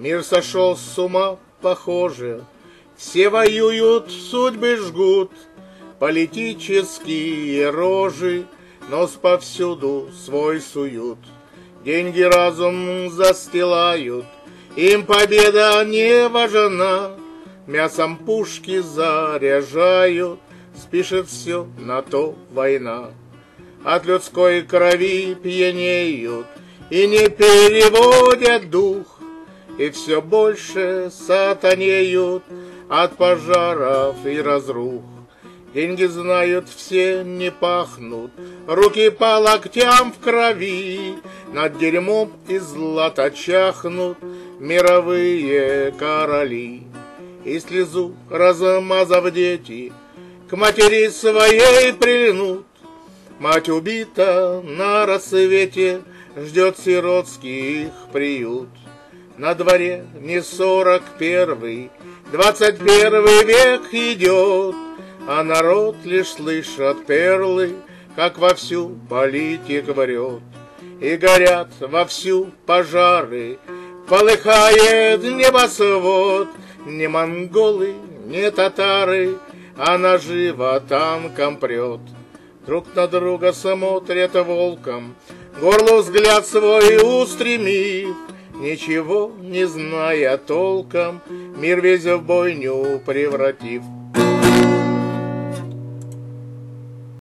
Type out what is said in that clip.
Мир сошел с ума, похоже, все воюют, судьбы жгут, политические рожи нос повсюду свой суют. Деньги разум застилают, им победа не важна. Мясом пушки заряжают, спишет все на то война. От людской крови пьянеют и не переводят дух, и все больше сатанеют от пожаров и разрух. Деньги знают все, не пахнут, руки по локтям в крови, над дерьмом и злато чахнут мировые короли. И слезу размазав дети, к матери своей прильнут. Мать убита на рассвете, ждет сиротский их приют. На дворе не 41-й, 21 век идет, а народ лишь слышит перлы, как вовсю политик врет. И горят вовсю пожары, полыхает небосвод. Не монголы, не татары, а наживо танком прет. Друг на друга смотрят волком, горло взгляд свой устремив, ничего не зная толком, мир весь в бойню превратив.